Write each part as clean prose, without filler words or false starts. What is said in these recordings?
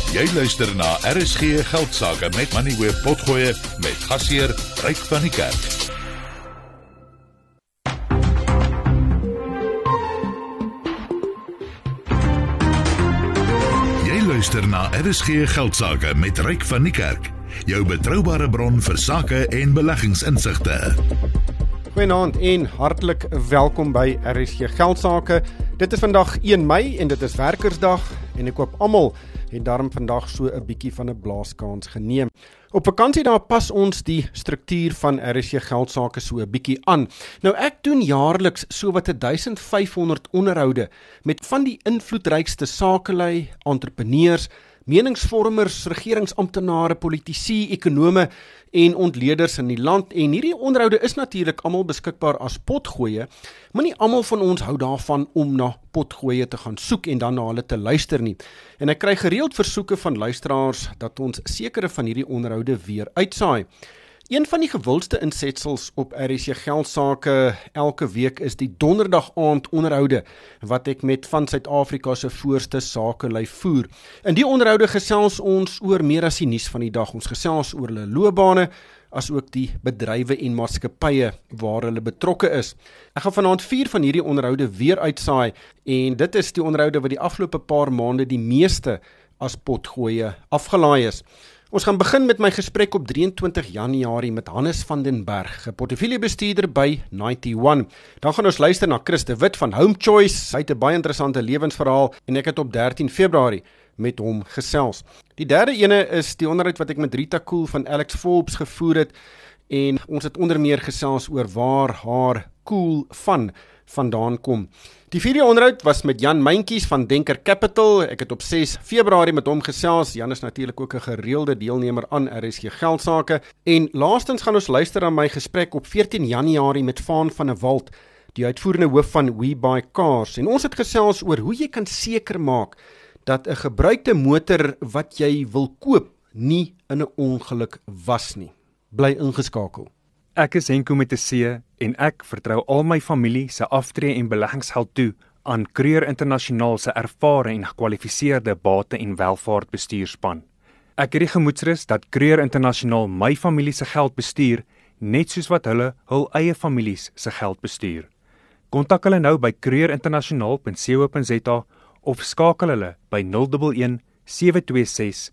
Jy luister na RSG Geldsaake met Money Web Potgoe met gasheer Ryk van die Kerk. Jy luister na RSG Geldsaake met Ryk van die Kerk. Jou betroubare bron vir sake en beleggingsinsigte. Goeienaand en hartlik welkom by RSG Geldsaake. Dit is vandag 1 Mei en dit is Werkersdag en ek hoop almal het daarom vandag so 'n bietjie van 'n blaaskans geneem. Op vakansie daar pas ons die struktuur van RSG Geldsaake so 'n bietjie aan. Nou ek doen jaarliks so wat 1500 onderhoude met van die invloedrykste sakelui, entrepreneurs, meningsvormers, regeringsamptenare, politici, ekonome en ontleeders in die land. En hierdie onderhoude is natuurlik almal beskikbaar as potgoeie, maar nie almal van ons hou daarvan om na potgoeie te gaan soek en dan na hulle te luister nie. En ek kry gereeld versoeke van luisteraars dat ons sekere van hierdie onderhoude weer uitsaai. Een van die gewildste insetsels op RSG Geldsaake elke week is die donderdag aand onderhoude wat ek met van Suid-Afrika se voorste sakelui voer. In die onderhoude gesels ons oor meer as die nuus van die dag. Ons gesels oor hulle loopbane, as ook die bedrywe en maatskappye waar hulle betrokke is. Ek gaan vanaand 4 van hierdie onderhoude weer uitsaai en dit is die onderhoude wat die afgelope paar maande die meeste as potgoeie afgelaai is. Ons gaan begin met my gesprek op 23 Januarie met Hannes van den Berg, 'n portefeuljebestuurder by Ninety One. Dan gaan ons luister na Chris de Wit van Home Choice. Hy het 'n baie interessante lewensverhaal en ek het op 13 Februarie met hom gesels. Die derde ene is die onderhoud wat ek met Rita Kool van Alex Forbes gevoer het en ons het onder meer gesels oor waar haar Kool vandaan kom. Die vierde onderhoud was met Jan Meintjies van Denker Capital. Ek het op 6 Februarie met hom gesels. Jan is natuurlik ook 'n gereelde deelnemer aan RSG Geldsaake. En laastens gaan ons luister aan my gesprek op 14 Januarie met Vaan van der Walt, die uitvoerende hoof van WeBuyCars. En ons het gesels oor hoe jy kan seker maak dat 'n gebruikte motor wat jy wil koop nie in 'n ongeluk was nie. Bly ingeskakel. Ek is Henko met 'n C en ek vertrou al my familie se aftree en beleggingsgeld toe aan Creer Internasionaal se ervare en gekwalifiseerde bate- en welvaartbestuurspan. Ek het die gemoedsrus dat Creer Internasionaal my familie se geld bestuur, net soos wat hulle hul eie families se geld bestuur. Kontak hulle nou by creerinternasionaal.co.za of skakel hulle by 011 726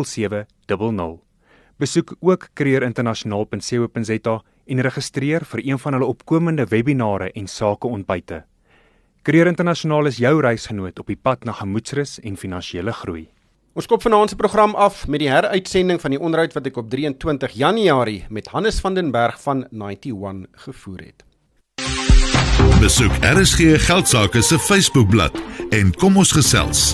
7700. Besoek ook creerinternasionaal.co.za en registreer vir een van hulle opkomende webinare en sakeontbyte. Creer Internasionaal is jou reisgenoot op die pad na gemoedsrus en finansiële groei. Ons kop vanaand se program af met die heruitsending van die onderhoud wat ek op 23 Januarie met Hannes van den Berg van Ninety One gevoer het. Besoek RSG Geldsaake se Facebookblad en kom ons gesels.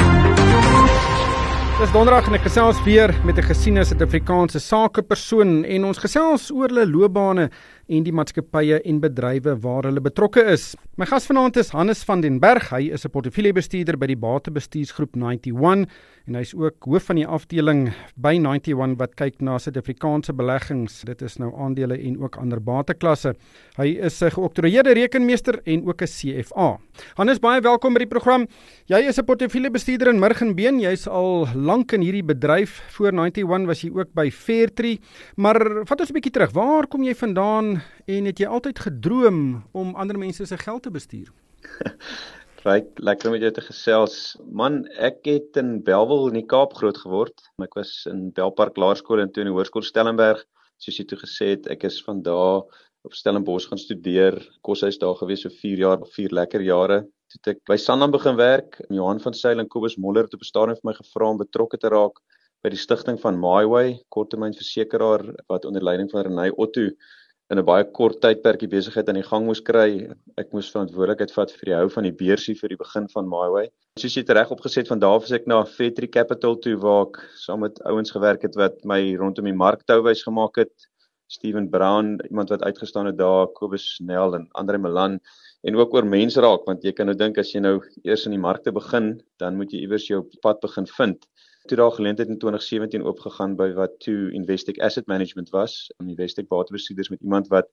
Dis donderdag en ek gesels weer met 'n gesiene Suid-Afrikaanse sakepersoon en ons gesels oor hulle loopbane en die maatskappye en bedrywe waar hulle betrokke is. My gas vanaand is Hannes van den Berg. Hy is 'n portefeuljebestuurder by die batebestuursgroep Ninety One en hy is ook hoof van die afdeling by Ninety One wat kyk na Suid-Afrikaanse beleggings. Dit is nou aandele en ook ander bateklasse. Hy is 'n geoktroeëerde rekenmeester en ook 'n CFA. Hannes, baie welkom by die program. Jy is 'n portefeuljebestuurder in Murgenbeen. Jy's al lank in hierdie bedryf. Voor Ninety One was jy ook by Fairtree. Maar vat ons 'n bietjie terug. Waar kom jy vandaan en het jy altyd gedroom om ander mense se geld te bestuur? Ryk, lekker om met jou te gesels. Man, ek het in Bellville in die Kaap groot geword. Ek was in Belpark Laerskool en toe in die Hoërskool Stellenberg. Soos jy toe gesê het, ek is van daar op Stellenbosch gaan studeer. Koshuis daar gewees so 4 jaar, 4 lekker jare. Toe het ek by Sanlam begin werk. Johan van Sail en Kobus Moller het op 'n stadium vir my gevra om betrokke te raak by die stigting van MyWay, korttermynversekeraar wat onder leiding van Renay Otto in 'n baie kort tydperk die besigheid aan die gang moes kry. Ek moes verantwoordelikheid vat vir die hou van die beursie vir die begin van MyWay. Soos jy het reg opgeset, van daar af is ek na Fairtree Capital toe waar ek saam met ouens gewerk het wat my rondom die mark touwys gemaak het. Steven Brown, iemand wat uitgestaan het daar, Kobus Nel en Andre Milan en ook oor mensraak, want jy kan nou dink as jy nou eers in die markte begin, dan moet jy iewers jou pad begin vind. Toe daar geleentheid in 2017 oopgegaan by wat toe Investec Asset Management was, en Investec batebestuurders met iemand wat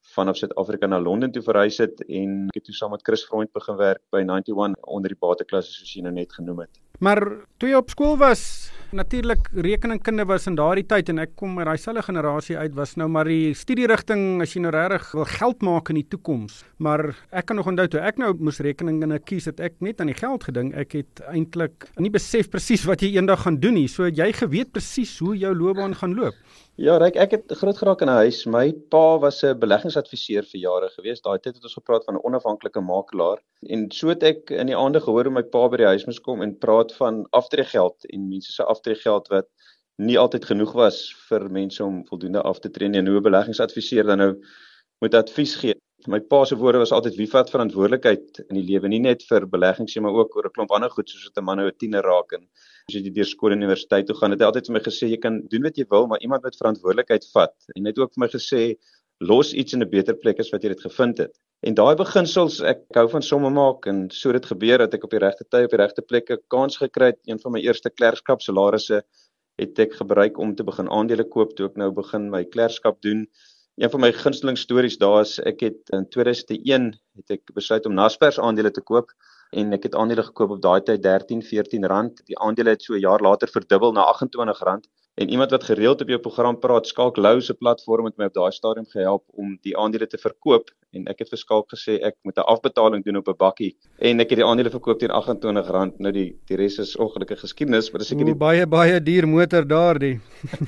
vanaf Suid-Afrika na Londen toe verhuis het en ek het toe saam met Chris Freund begin werk by 91 onder die bateklasse soos jy nou net genoem het. Maar toe jy op skool was, natuurlik rekeningkunde was in daardie tyd en ek kom uit daai selfde generasie uit, was nou maar die studierigting as jy nou regtig wil geld maak in die toekoms. Maar ek kan nog onthou toe ek nou moes rekeningkunde kies, het ek net aan die geld gedink. Ek het eintlik nie besef presies wat jy eendag gaan doen nie. So jy geweet presies hoe jou loopbaan gaan loop. Ja, Ryk, ek het groot geraak in 'n huis. My pa was 'n beleggingsadviseur vir jare gewees. Daai tyd het ons gepraat van 'n onafhanklike makelaar. En so het ek in die aande gehoor hoe my pa by die huis moes kom en praat van aftreegeld en mense se aftreegeld wat nie altyd genoeg was vir mense om voldoende af te tree nie en hoe 'n beleggingsadviseur dan nou moet advies gee. My pa se woorde was altyd wie vat verantwoordelikheid in die lewe, nie net vir beleggings, maar ook oor 'n klomp ander goed soos 'n man nou 'n tiener raak en as jy deur skool en universiteit toe gaan, het hy altyd vir my gesê jy kan doen wat jy wil, maar iemand moet verantwoordelikheid vat. En hy het ook vir my gesê los iets in 'n beter plek as wat jy dit gevind het. En daai beginsels, ek hou van somme maak en so dit gebeur dat ek op die regte tyd op die regte plek 'n kans gekry het. Een van my eerste klerkskap salarisse het ek gebruik om te begin aandele koop toe ek nou begin my klerkskap doen. Een van my gunsteling stories daar is ek het in 2001 het ek besluit om Naspers aandele te koop en ek het aandele gekoop op daai tyd R13-14. Die aandele het so 'n jaar later verdubbel na R28. En iemand wat gereeld op jou program praat, Skalk Lou se platform het my op daai stadium gehelp om die aandele te verkoop en ek het vir Skalk gesê ek moet 'n afbetaling doen op 'n bakkie en ek het die aandele verkoop teen R28. Nou die res is ongelukkige geskiedenis, maar dis seker die baie duur motor daardie.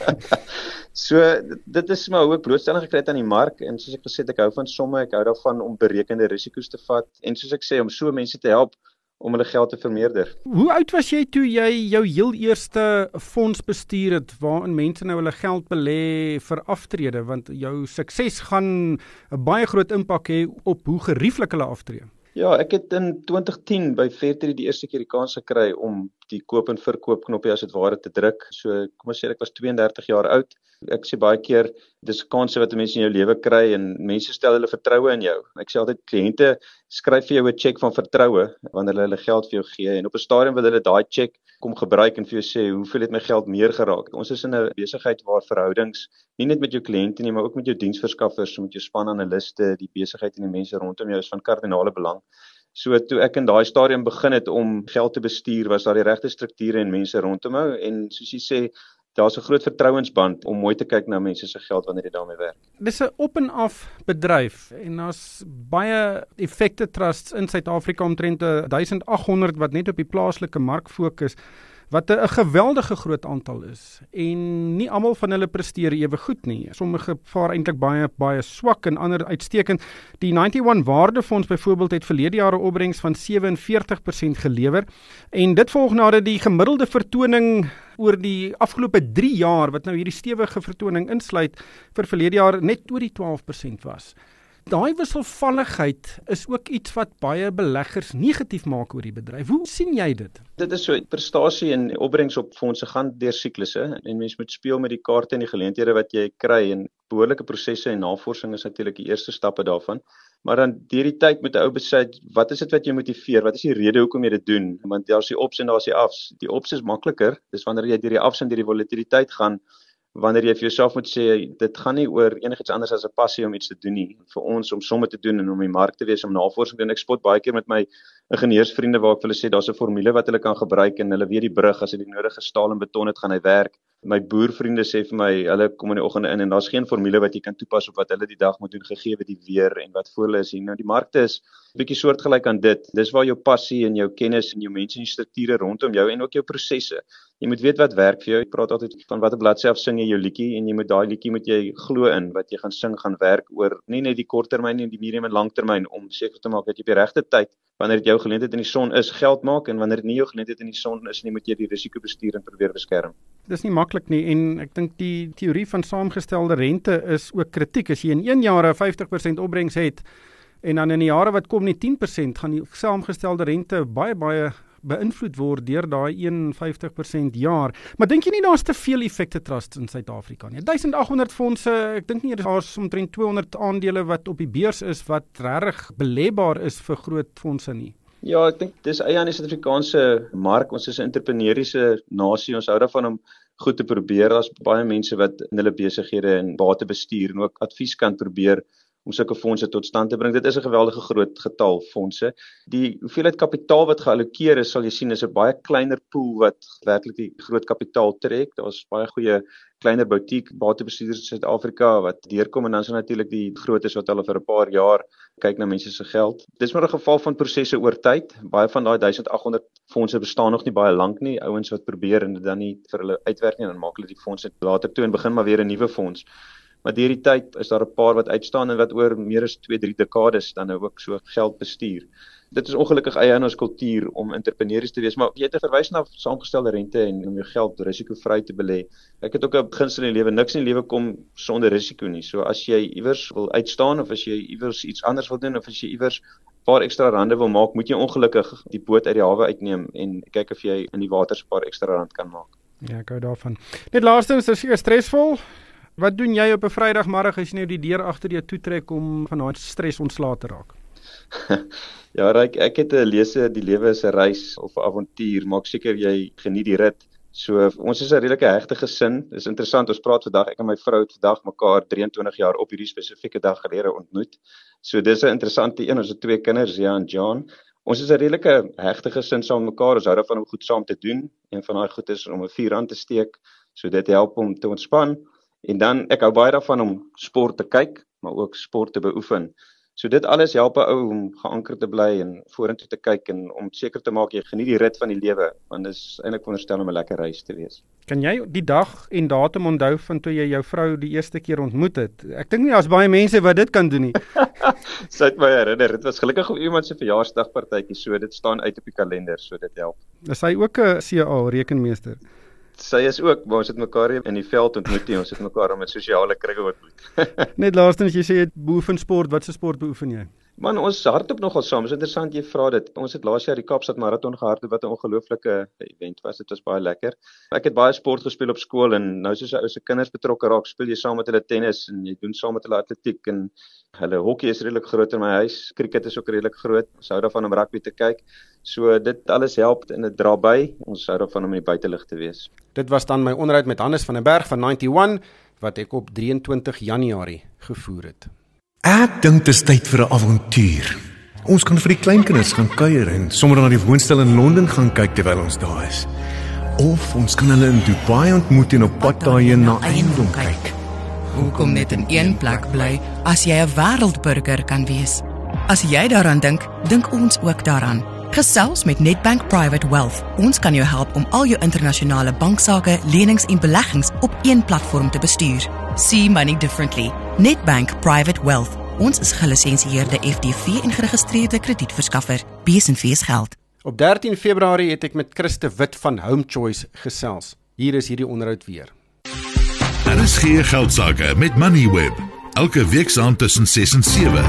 So dit is maar hoe ek blootstelling gekry het aan die mark en soos ek gesê het, ek hou van somme, ek hou daarvan om berekende risiko's te vat en soos ek sê om so mense te help om hulle geld te vermeerder. Hoe oud was jy toe jy jou heel eerste fonds bestuur het waarin mense nou hulle geld belê vir aftrede, want jou sukses gaan 'n baie groot impak hê op hoe gerieflik hulle aftree? Ja, ek het in 2010 by Fairtrade die eerste keer die kans gekry om die koop en verkoop knoppie as dit ware te druk. So kom ons sê ek was 32 jaar oud. Ek sê baie keer dis kansse wat mense in jou lewe kry en mense stel hulle vertroue in jou. Ek sê altyd kliënte skryf vir jou 'n cheque van vertroue wanneer hulle geld vir jou gee en op 'n stadium wil hulle daai cheque kom gebruik en vir jou sê hoeveel het my geld meer geraak. Ons is in 'n besigheid waar verhoudings nie net met jou kliënte nie, maar ook met jou diensverskaffers, met jou spananaliste, die besigheid en die mense rondom jou is van kardinale belang. So toe ek in daai stadium begin het om geld te bestuur, was daar die regte strukture en mense rondom hou en soos jy sê, daar's 'n groot vertrouensband om mooi te kyk na mense se geld wanneer jy daarmee werk. Dis 'n op en af bedryf en daar's baie effekte trusts in Suid-Afrika omtrent 1800 wat net op die plaaslike mark fokus, wat 'n geweldige groot aantal is en nie almal van hulle presteer ewe goed nie. Sommige vaar eintlik baie swak en ander uitstekend. Die 91 Waardefonds byvoorbeeld het verlede jaar 'n opbrengs van 47% gelewer en dit volg nadat die gemiddelde vertoning oor die afgelope 3 jaar wat nou hierdie stewige vertoning insluit vir verlede jaar net oor die 12% was. Daai wisselvalligheid is ook iets wat baie beleggers negatief maak oor die bedryf. Hoe sien jy dit? Dit is so, prestasie en opbrengs op fondse gaan deur siklusse en mens moet speel met die kaarte en die geleenthede wat jy kry en behoorlike prosesse en navorsing is natuurlik die eerste stappe daarvan. Maar dan deur die tyd moet 'n ou besluit, wat is dit wat jou motiveer? Wat is die rede hoekom jy dit doen? Want daar's die ups en daar's die afs. Die ups is makliker, dis wanneer jy deur die afs en deur die volatiliteit gaan, wanneer jy vir jouself moet sê, dit gaan nie oor enigiets anders as 'n passie om iets te doen nie. Vir ons om somme te doen en om die mark te wees, om navorsing te doen. Ek spot baie keer met my ingenieursvriende waar ek vir hulle sê, daar's 'n formule wat hulle kan gebruik en hulle weet die brug, as hy die nodige staal en beton het, gaan hy werk. My boervriende sê vir my, hulle kom in die oggende in en daar's geen formule wat jy kan toepas op wat hulle die dag moet doen gegee die weer en wat voor hulle is hier. Nou die markte is 'n bietjie soortgelyk aan dit. Dis waar jou passie en jou kennis en jou mense en jou strukture rondom jou en ook jou prosesse. Jy moet weet wat werk vir jou. Ek praat altyd van watter bladsy af sing jy jou liedjie en jy moet daai liedjie moet jy glo in wat jy gaan sing gaan werk oor nie net die korttermyn nie, die medium en langtermyn om seker te maak dat jy op die regte tyd wanneer dit jou geleentheid in die son is geld maak en wanneer dit nie jou geleentheid in die son is nie, moet jy die risiko bestuur en probeer beskerm. Dis nie maklik nie en ek dink die teorie van saamgestelde rente is ook kritiek. As jy in 1 jaar 50% opbrengs het en dan in die jare wat kom nie 10%, gaan die saamgestelde rente baie beïnvloed word deur daai 51% jaar. Maar dink jy nie daar's te veel effekte trusts in Suid-Afrika nie? 1800 fondse, ek dink nie daar's omtrent 200 aandele wat op die beurs is wat regtig belebaar is vir groot fondse nie. Ja, ek dink dis eie aan die Suid-Afrikaanse mark. Ons is 'n entrepreneuriese nasie. Ons hou daarvan om goed te probeer. Daar's baie mense wat in hulle besighede en bate bestuur en ook advies kan probeer om sulke fondse tot stand te bring. Dit is 'n geweldige groot getal fondse. Die hoeveelheid kapitaal wat geallokeer is, sal jy sien, is 'n baie kleiner pool wat werklik die groot kapitaal trek. Daar's baie goeie kleiner boutique batebestuurders in Suid-Afrika wat deurkom, en dan is natuurlik die grootes wat hulle vir 'n paar jaar kyk na mense se geld. Dis maar 'n geval van prosesse oor tyd. Baie van daai 1800 fondse bestaan nog nie baie lank nie. Ouens wat probeer en dit dan nie vir hulle uitwerk nie, dan maak hulle die fondse later toe en begin maar weer 'n nuwe fonds. Maar deur die tyd is daar 'n paar wat uitstaan en wat oor meer as 2-3 dekades dan nou ook so geld bestuur. Dit is ongelukkig eienaars-kultuur om entrepreneurs te wees, maar jy het te verwys na saamgestelde rente en om jou geld risikovry te belê. Ek het ook 'n beginsel in die lewe, niks in die lewe kom sonder risiko nie. So as jy iewers wil uitstaan of as jy iewers iets anders wil doen of as jy iewers 'n paar ekstra rande wil maak, moet jy ongelukkig die boot uit die hawe uitneem en kyk of jy in die water 'n paar ekstra rand kan maak. Ja, ek hou daarvan. Net laastens, is seker stresvol. Wat doen jy op 'n Vrydagmiddag as jy nou die deur agter jou toetrek om van daai stres ontslae te raak? Ja, ek het 'n lese, die lewe is 'n reis of 'n avontuur, maak seker jy geniet die rit. So ons is 'n redelike hegte gesin. Dis interessant, ons praat vandag, ek en my vrou het vandag mekaar 23 jaar op hierdie spesifieke dag gelede ontmoet. So dis 'n interessante een, ons het 2 kinders, Jan en John. Ons is 'n redelike hegte gesin saam met mekaar. Ons hou daarvan om goed saam te doen. Een van daai goed is om 'n vuur aan te steek. So dit help om te ontspan. En dan, ek hou baie daarvan om sport te kyk, maar ook sport te beoefen. So dit alles help 'n ou om geanker te bly en vorentoe te kyk en om seker te maak jy geniet die rit van die lewe, want dit is eintlik veronderstel om 'n lekker reis te wees. Kan jy die dag en datum onthou van toe jy jou vrou die eerste keer ontmoet het? Ek dink nie daar's baie mense wat dit kan doen nie. Sy het my herinner, dit was gelukkig op iemand se verjaarsdagpartytjie, so dit staan uit op die kalender, so dit help. Is hy ook 'n CA rekenmeester? Sy is ook, maar ons het mekaar in die veld ontmoet nie, ons het mekaar met sosiale kringe ontmoet. Net laastens, jy sê jy beoefen sport, wat se sport beoefen jy? Man, ons hardloop nogal saam. Dit is interessant jy vra dit. Ons het laas jaar die Kaapstad Marathon gehardloop wat 'n ongelooflike event was. Dit was baie lekker. Ek het baie sport gespeel op skool en nou soos ou se kinders betrokke raak, speel jy saam met hulle tennis en jy doen saam met hulle atletiek en hulle hokkie is redelik groot in my huis. Cricket is ook redelik groot. Ons hou daarvan om rugby te kyk. So dit alles help en dit dra by. Ons hou daarvan om in die buitelug te wees. Dit was dan my onderhoud met Hannes van den Berg van 91 wat ek op 23 Januarie gevoer het. Ek dink dit is tyd vir 'n avontuur. Ons kan vir die kleinkinders gaan kuier en sommer na die woonstel in Londen gaan kyk terwyl ons daar is. Of ons kan hulle in Dubai ontmoet en op pad daarheen na Eiendom kyk. Hoekom net in een plek bly as jy 'n wêreldburger kan wees? As jy daaraan dink, dink ons ook daaraan. Gesels met Nedbank Private Wealth. Ons kan jou help om al jou internasionale banksake, lenings en beleggings op een platform te bestuur. See money differently. Nedbank Private Wealth. Ons is gelisensieerde FDV en geregistreerde kredietverskaffer. BSNV's geld. Op 13 Februarie het ek met Chris de Wit van Home Choice gesels. Hier is hierdie onderhoud weer. Daar is geen geldsaake met Moneyweb. Elke week saam tussen 6 en 7.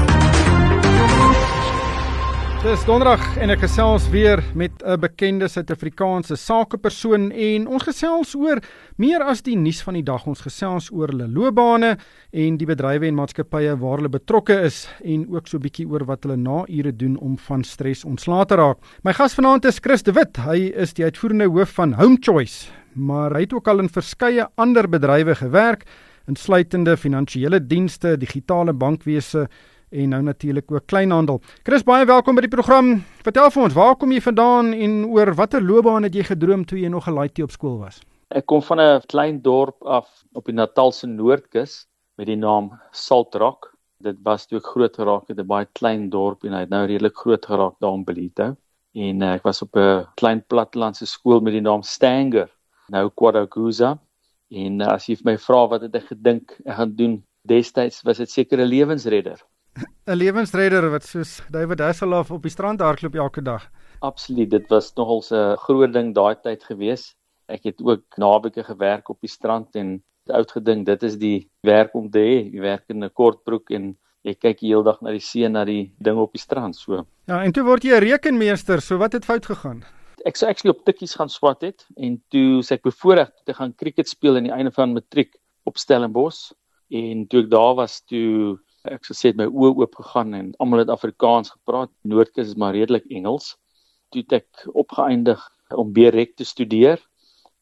Dis donderdag en ek gesels weer met 'n bekende Suid-Afrikaanse sakepersoon en ons gesels oor meer as die nuus van die dag. Ons gesels oor hulle loopbane en die bedrywe en maatskappye waar hulle betrokke is en ook so 'n bietjie oor wat hulle na ure doen om van stres ontslae te raak. My gas vanaand is Chris de Wit. Hy is die uitvoerende hoof van Home Choice, maar hy het ook al in verskeie ander bedrywe gewerk, insluitende finansiële dienste, digitale bankwese en nou natuurlik ook kleinhandel. Chris, baie welkom by die program. Vertel vir ons, waar kom jy vandaan en oor watter loopbaan het jy gedroom toe jy nog 'n laaitie op skool was? Ek kom van 'n klein dorp af op die Natalse Noordkus met die naam Saltrock. Dit was toe ek groot geraak het, 'n baie klein dorp en hy het nou redelik groot geraak daar in Ballito. En ek was op 'n klein plattelandse skool met die naam Stanger, nou KwaDokuza. En as jy my vra wat het ek gedink ek gaan doen destyds, was dit seker 'n lewensredder. 'n Lewensredder wat soos David Hasselhoff op die strand hardloop elke dag. Absoluut, dit was nogal 'n groot ding daai tyd gewees. Ek het ook naweke gewerk op die strand en oud gedink, dit is die werk om te hê. Jy werk in 'n kortbroek en jy kyk die hele dag na die see, na die dinge op die strand. So. Ja, en toe word jy 'n rekenmeester, so wat het fout gegaan? Ek sou actually op tikkies gaan swat het en toe sê ek bevoorreg te gaan cricket speel aan die einde van matriek op Stellenbosch. En toe ek daar was, toe ek sê het my oë oop gegaan en almal het Afrikaans gepraat. Noordkus is maar redelik Engels. Toe het ek opgeëindig om BREC te studeer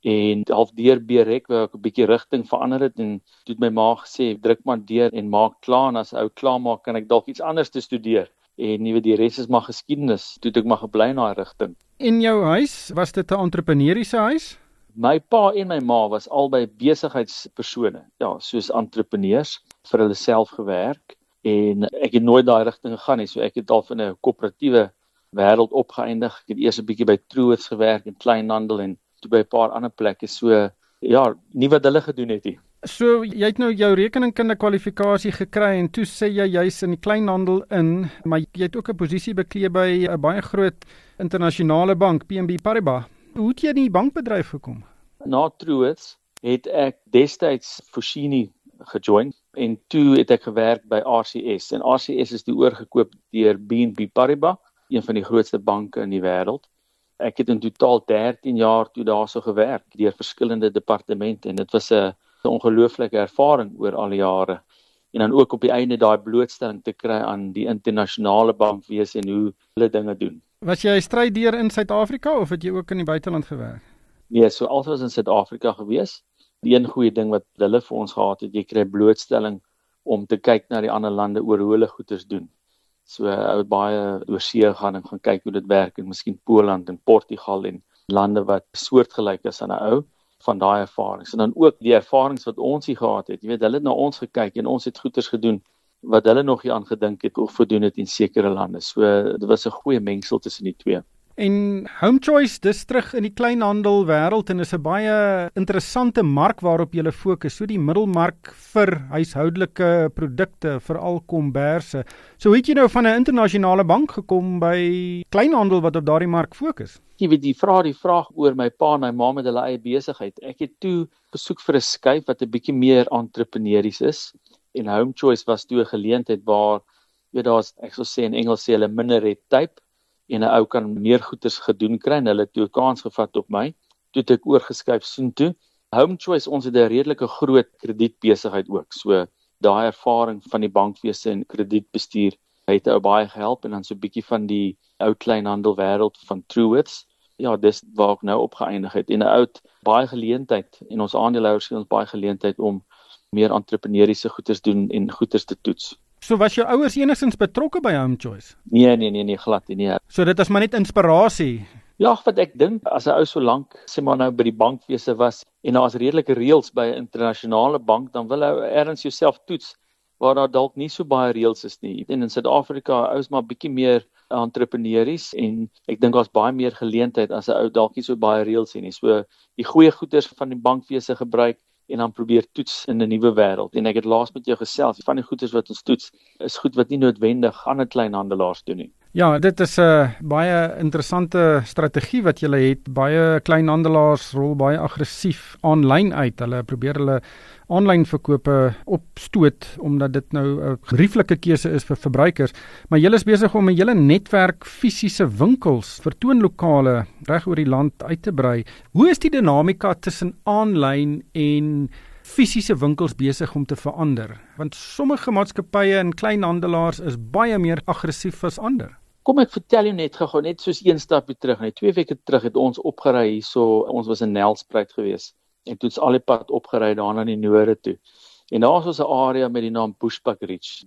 En half deur Berek wou ek 'n bietjie rigting verander het en toe het my ma gesê, druk maar deur en maak klaar, en as ou klaar maak, kan ek dalk iets anders te studeer. En jy weet, die res is maar geskiedenis. Toe het ek maar gebly in daai rigting. In jou huis, was dit 'n entrepreneuriese huis? My pa en my ma was albei besigheidspersone, ja, soos entrepreneurs vir hulle self gewerk. En ek het nooit daai rigting gegaan nie, so ek het al in 'n koöperatiewe wêreld opgeëindig. Ek het eers 'n bietjie by Truworths gewerk in kleinhandel en toe by 'n paar ander plekke, so ja, nie wat hulle gedoen het nie. So, jy het nou jou rekeningkunde kwalifikasie gekry en toe sê jy jy's in die kleinhandel in, maar jy het ook 'n posisie beklee by 'n baie groot internasionale bank, PNB Paribas. Hoe het jy in die bankbedryf gekom? Na Truworths het ek destyds Foschini gejoin en toe het ek gewerk by RCS en RCS is toe oorgekoop deur BNP Paribas, een van die grootste banke in die wêreld. Ek het in totaal 13 jaar toe daarso gewerk deur verskillende departemente en dit was 'n ongelooflike ervaring oor al die jare. En dan ook op die einde daai blootstelling te kry aan die internasionale bankwese en hoe hulle dinge doen. Was jy strydeer in Suid-Afrika of het jy ook in die buiteland gewerk? Nee, so altyd was in Suid-Afrika gewees. Die een goeie ding wat hulle vir ons gehad het, jy kry blootstelling om te kyk na die ander lande oor hoe hulle goeders doen. So ou het baie oor see gegaan en gaan kyk hoe dit werk en miskien Poland en Portugal en lande wat soortgelyk is aan 'n ou van daai ervarings. En dan ook die ervarings wat ons hier gehad het. Jy weet, hulle het na ons gekyk en ons het goeders gedoen wat hulle nog nie aan gedink het of gedoen het in sekere lande. So dit was 'n goeie mengsel tussen die twee. En Home Choice, dis terug in die kleinhandel wêreld en is 'n baie interessante mark waarop jy fokus, so die middelmark vir huishoudelike produkte, veral komberse. So het jy nou van 'n internasionale bank gekom by kleinhandel wat op daardie mark fokus? Jy weet, die vraag oor my pa en my ma met hulle eie besigheid. Ek het toe gesoek vir 'n skuif wat 'n bietjie meer entrepreneurs is en Home Choice was toe 'n geleentheid waar jy daar's, ek sou sê in Engels sê hulle minder red tape en 'n ou kan meer goeders gedoen kry en hulle het toe 'n kans gevat op my. Toe het ek oorgeskuif soontoe. Home Choice, ons het 'n redelike groot kredietbesigheid ook. So daai ervaring van die bankwese en kredietbestuur het ou baie gehelp en dan so 'n bietjie van die ou kleinhandel wêreld van Truworths. Ja, dis waar ek nou opgeëindig het en 'n ou baie geleentheid en ons aandeelhouers gee ons baie geleentheid om meer entrepreneuriese goeders doen en goeders te toets. So was jou ouers enigstens betrokke by Home Choice? Nee, glad nie. So dit is maar net inspirasie. Ja, wat ek dink, as 'n ou so lank, sê maar nou by die bankwese was en daar's redelike reëls by 'n internasionale bank, dan wil ou ergens jouself toets waar daar dalk nie so baie reëls is nie. En in Suid-Afrika ou's maar bietjie meer entrepreneurs en ek dink daar's baie meer geleentheid as 'n ou dalk nie so baie reëls het nie. So die goeie goeders van die bankwese gebruik en dan probeer toets in 'n nuwe wêreld. En ek het laas met jou gesels, van die goeders wat ons toets is goed wat nie noodwendig ander kleinhandelaars doen nie. Ja, dit is 'n baie interessante strategie wat julle het. Baie kleinhandelaars rol baie aggressief aanlyn uit. Hulle probeer hulle aanlyn verkope opstoot omdat dit nou 'n gerieflike keuse is vir verbruikers. Maar julle is besig om 'n hele netwerk fisiese winkels, vertoonlokale reg oor die land uit te brei. Hoe is die dinamika tussen aanlyn en fisiese winkels besig om te verander? Want sommige maatskappye en kleinhandelaars is baie meer aggressief as ander. Kom ek vertel jou net gou net soos een stapie terug. Net 2 weke terug het ons opgery hierso. Ons was in Nelspruit gewees en toe het ons al die pad opgery daar na die noorde toe. En daar was 'n area met die naam Bushbuck Ridge.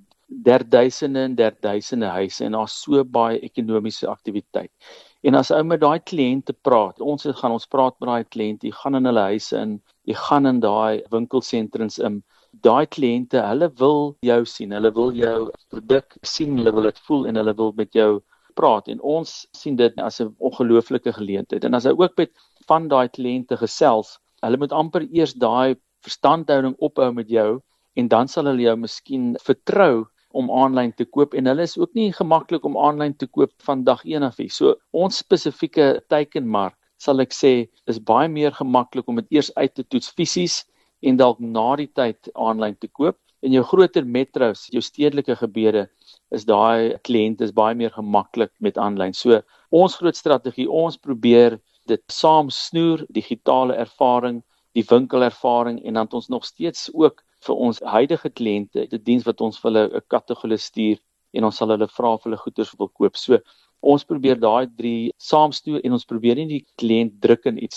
Derduisende huise en daar's so baie ekonomiese aktiwiteit. En as ou met daai kliënte praat, ons praat met daai kliënte, jy gaan in hulle huise in, jy gaan in daai winkelsentrums in. Daai kliënte, hulle wil jou sien, hulle wil jou produk sien, hulle wil dit voel en hulle wil met jou praat. En ons sien dit as 'n ongelooflike geleentheid. En as hy ook met van daai kliënte gesels, hulle moet amper eers daai verstandhouding ophou met jou en dan sal hulle jou miskien vertrou om aanlyn te koop en hulle is ook nie gemaklik om aanlyn te koop van dag 1 af nie. So ons spesifieke teikenmark, sal ek sê, is baie meer gemaklik om dit eers uit te toets fisies en dalk na die tyd aanlyn te koop. In jou groter metros, jou stedelike gebiede, is daai kliënt is baie meer gemaklik met aanlyn. So ons groot strategie, ons probeer dit saam snoer, digitale ervaring, die winkelervaring en dan het ons nog steeds ook vir ons huidige kliënte die diens wat ons vir hulle 'n kategorie stuur en ons sal hulle vra of hulle goeders wil koop. So ons probeer daai 3 saam snoer en ons probeer nie die kliënt druk in iets nie.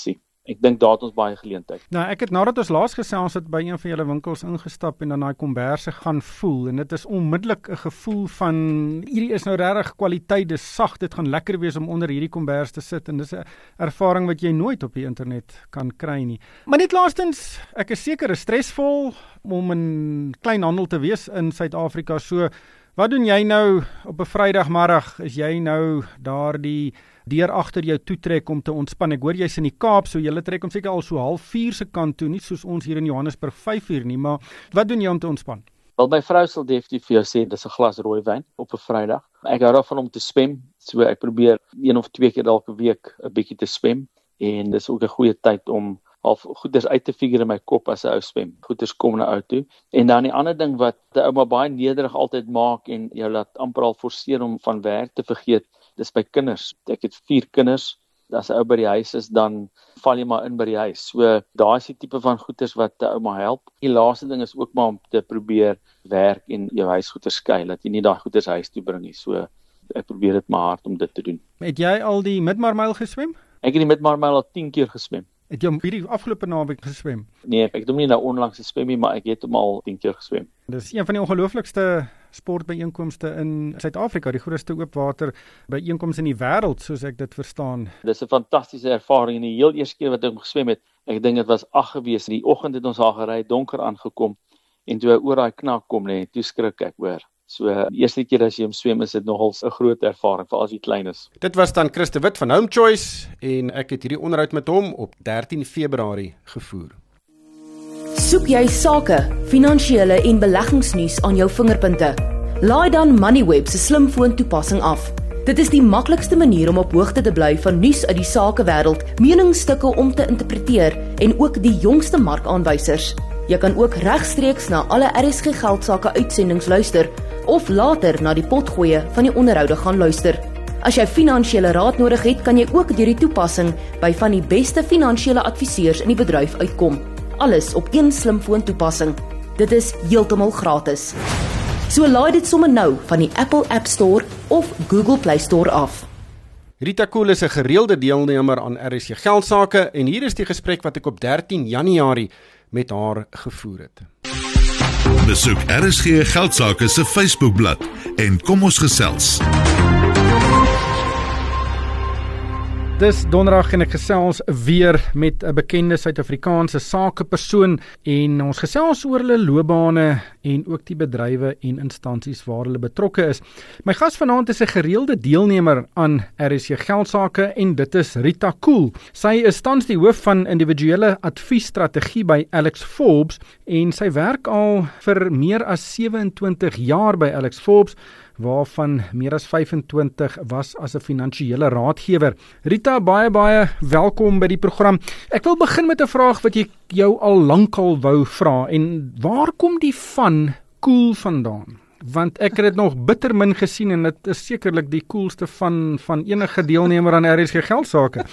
Ek dink daar het ons baie geleentheid. Nou, ek het nadat ons laas gesels het by een van julle winkels ingestap en dan daai komberse gaan voel en dit is onmiddellik 'n gevoel van hierdie is nou regtig kwaliteit, dis sag, dit gaan lekker wees om onder hierdie kombers te sit en dis 'n ervaring wat jy nooit op die internet kan kry nie. Maar net laastens, ek is seker is stresvol om 'n kleinhandel te wees in Suid-Afrika. So, wat doen jy nou op 'n Vrydagmiddag? Is jy nou daar die deur agter jou toetrek om te ontspan? Ek hoor jy's in die Kaap, so jy trek om seker al so 3:30 se kant toe, nie soos ons hier in Johannesburg 5:00 nie, maar wat doen jy om te ontspan? Wel, my vrou sal definitief vir jou sê, dis 'n glas rooiwyn op 'n Vrydag. Ek hou daarvan om te swem, so ek probeer 1 of 2 keer elke week 'n bietjie te swem, en dis ook 'n goeie tyd om al goeders uit te figure in my kop as 'n ou swem. Goeders kom na ou toe. En dan die ander ding wat 'n ouma baie nederig altyd maak en jou laat amper al forceer om van werk te vergeet, dis by kinders. Ek het 4 kinders. As 'n ou by die huis is, dan val jy maar in by die huis. So daai is die tipe van goeders wat 'n ouma help. Die laaste ding is ook maar om te probeer werk en jou huisgoeders skei, dat jy nie daai goeders huis toe bring nie. So ek probeer dit maar hard om dit te doen. Het jy al die Midmarmyl geswem? Ek het die Midmarmyl al 10 keer geswem. Het jy hierdie afgelope naweek geswem? Nee, ek het hom nie nou onlangs geswem nie, maar ek het hom al 10 keer geswem. Dis een van die ongelooflikste sportbyeenkomste in Suid-Afrika, die grootste oopwater byeenkoms in die wêreld, soos ek dit verstaan. Dis 'n fantastiese ervaring en die heel eerste keer wat ek geswem het, ek dink dit was 8 gewees. Die oggend het ons daar gery, donker aangekom en toe oor daai knak kom nê, toe skrik ek hoor. So die eerste keer as jy hom swem is dit nogals 'n groot ervaring vir as jy klein is. Dit was dan Chris de Wit van Home Choice en ek het hierdie onderhoud met hom op 13 Februarie gevoer. Soek jy sake, finansiële en beleggingsnuus aan jou vingerpunte? Laai dan Moneyweb se slimfoon toepassing af. Dit is die maklikste manier om op hoogte te bly van nuus uit die sakewêreld, meningsstukke om te interpreteer en ook die jongste markaanwysers. Jy kan ook regstreeks na alle RSG Geldsaake uitsendings luister of later na die potgoeie van die onderhoude gaan luister. As jy finansiële raad nodig het, kan jy ook deur die toepassing by van die beste finansiële adviseurs in die bedryf uitkom. Alles op een slimfoon toepassing. Dit is heeltemal gratis. So laai dit sommer nou van die Apple App Store of Google Play Store af. Rita Cool is 'n gereelde deelnemer aan RSG Geldsaake en hier is die gesprek wat ek op 13 Januarie met haar gevoer het. Besoek RSG Geldsaake se Facebookblad en kom ons gesels. Dis donderdag en ek gesels weer met 'n bekende Suid-Afrikaanse sakepersoon en ons gesels oor hulle loopbane en ook die bedrywe en instansies waar hulle betrokke is. My gas vanaand is 'n gereelde deelnemer aan RSG Geldsaake en dit is Rita Cool. Sy is tans die hoof van individuele adviesstrategie by Alex Forbes en sy werk al vir meer as 27 jaar by Alex Forbes, waarvan meer as 25 was as 'n finansiële raadgewer. Rita, baie welkom by die program. Ek wil begin met 'n vraag wat jy jou al lankal wou vra en waar kom die van cool vandaan? Want ek het dit nog bitter min gesien en dit is sekerlik die coolste van enige deelnemer aan RSG Geldsaake.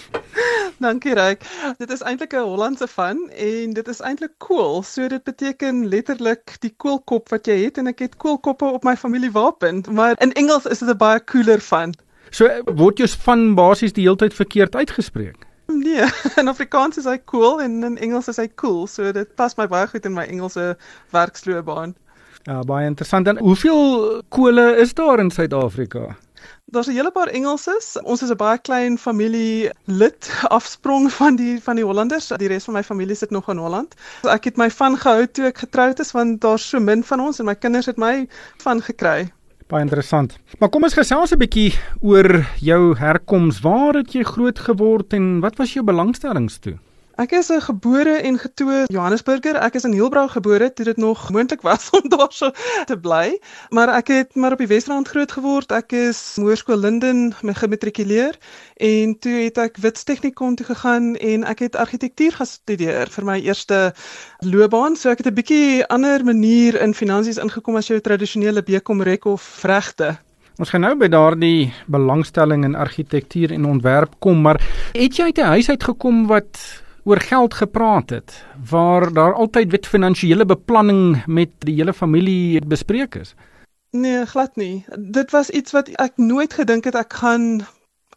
Dankie Ryk. Dit is eintlik 'n Hollandse van en dit is eintlik cool. So dit beteken letterlik die koolkop wat jy het en ek het koolkoppe op my familiewapen, maar in Engels is dit 'n baie cooler van. So word jou van basies die hele tyd verkeerd uitgespreek? Nee, in Afrikaans is hy cool en in Engels is hy cool. So dit pas my baie goed in my Engelse werksloopbaan. Ja, baie interessant. En hoeveel kole is daar in Suid-Afrika? Daar's 'n hele paar Engelses. Ons is 'n baie klein familie lid, afsprong van die Hollanders. Die res van my familie sit nog in Holland. Ek het my van gehou toe ek getroud is, want daar's so min van ons en my kinders het my van gekry. Baie interessant. Maar kom ons gesels 'n bietjie oor jou herkoms. Waar het jy groot geword en wat was jou belangstellings toe? Ek is 'n gebore en getoe Johannesburger. Ek is in Hielbrau gebore toe dit nog moontlik was om daar so te bly. Maar ek het maar op die Wesrand groot geword. Ek is Hoërskool Linden gematrikuleer en toe het ek Wits Technikon toe gegaan en ek het argitektuur gestudeer vir my eerste loopbaan. So ek het 'n bietjie ander manier in finansies ingekom as jou tradisionele BCom Rek of regte. Ons gaan nou by daardie belangstelling in argitektuur en ontwerp kom, maar het jy uit 'n huis uitgekom wat oor geld gepraat het, waar daar altyd finansiële beplanning met die hele familie bespreek is? Nee, glad nie. Dit was iets wat ek nooit gedink het ek gaan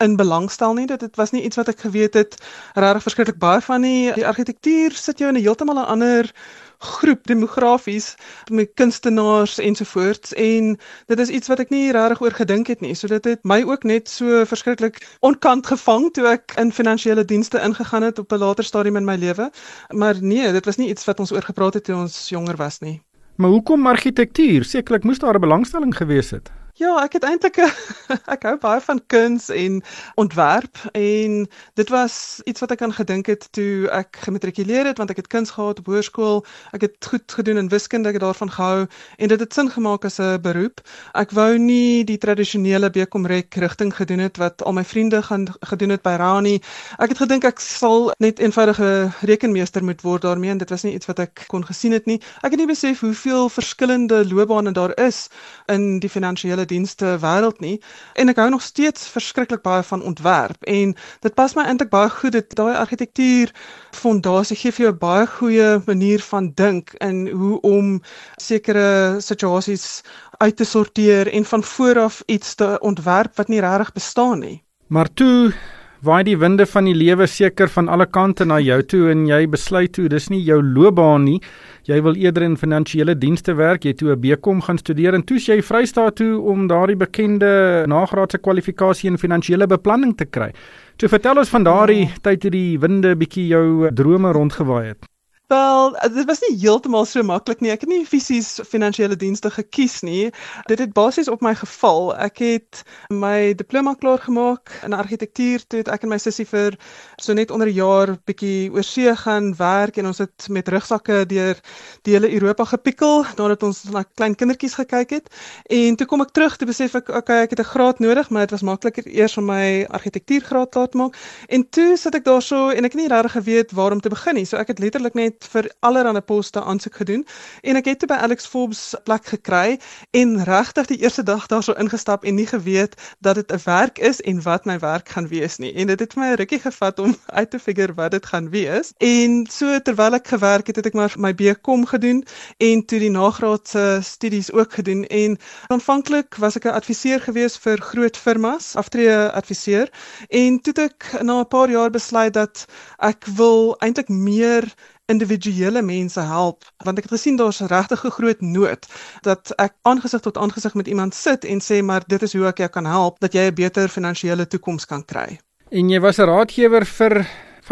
in belangstel nie. Dit was nie iets wat ek geweet het regtig verskriklik baie van nie. Die argitektuur sit jou in 'n heeltemal 'n ander groep demografies met kunstenaars ensovoorts en dit is iets wat ek nie regtig oor gedink het nie. So dit het my ook net so verskriklik onkant gevang toe ek in finansiële dienste ingegaan het op 'n later stadium in my lewe. Maar nee, dit was nie iets wat ons oor gepraat het toe ons jonger was nie. Maar hoekom argitektuur? Sekerlik moes daar 'n belangstelling gewees het. Ja, ek het eintlik ek hou baie van kuns en ontwerp en dit was iets wat ek aan gedink het toe ek gematrikuleer het want ek het kuns gehad op hoërskool. Ek het goed gedoen in wiskunde, ek het daarvan gehou en dit het sin gemaak as 'n beroep. Ek wou nie die tradisionele BCom-Rek rigting gedoen het wat al my vriende gedoen het by Rani. Ek het gedink ek sal net eenvoudige rekenmeester moet word daarmee en dit was nie iets wat ek kon gesien het nie. Ek het nie besef hoeveel verskillende loopbane daar is in die finansiële dienste wêreld nie en ek hou nog steeds verskriklik baie van ontwerp en dit pas my eintlik baie goed. Daai argitektuur fondasie gee vir jou 'n baie goeie manier van dink in hoe om sekere situasies uit te sorteer en van vooraf iets te ontwerp wat nie regtig bestaan nie. Maar toe waai die winde van die lewe seker van alle kante na jou toe en jy besluit toe dis nie jou loopbaan nie. Jy wil eerder in finansiële dienste werk, jy toe 'n BCom gaan studeer en toe jy Vrystaat toe om daardie bekende nagraadse kwalifikasie in finansiële beplanning te kry. So vertel ons van daardie tyd toe die winde bietjie jou drome rondgewaai het. Wel, dit was nie heeltemal so maklik nie. Ek het nie fisies finansiële dienste gekies nie. Dit het basies op my geval. Ek het my diploma klaar gemaak in argitektuur, toe het ek en my sussie vir so net onder 'n jaar bietjie oor see gaan werk en ons het met rugsakke deur die hele Europa gepikkel, nadat ons na klein kindertjies gekyk het. En toe kom ek terug, toe besef ek, okay, ek het 'n graad nodig, maar dit was makliker eers om my argitektuurgraad klaar te maak. En toe sit ek daar so en ek het nie regtig geweet waar om te begin nie. So ek het letterlik net vir allerlei poste aansoek gedoen en ek het toe by Alex Forbes plek gekry en regtig die eerste dag daar so ingestap en nie geweet dat dit 'n werk is en wat my werk gaan wees nie. En dit het vir my 'n rukkie gevat om uit te figure wat dit gaan wees. En so terwyl ek gewerk het, het ek maar my BCom gedoen en toe die nagraadse studies ook gedoen en aanvanklik was ek 'n adviseur gewees vir groot firmas, aftreeadviseur en toe het ek na 'n paar jaar besluit dat ek wil eintlik meer individuele mense help, want ek het gesien daar's regtig 'n groot nood, dat ek aangesig tot aangesig met iemand sit en sê, maar dit is hoe ek jou kan help, dat jy 'n beter finansiële toekoms kan kry. En jy was 'n raadgewer vir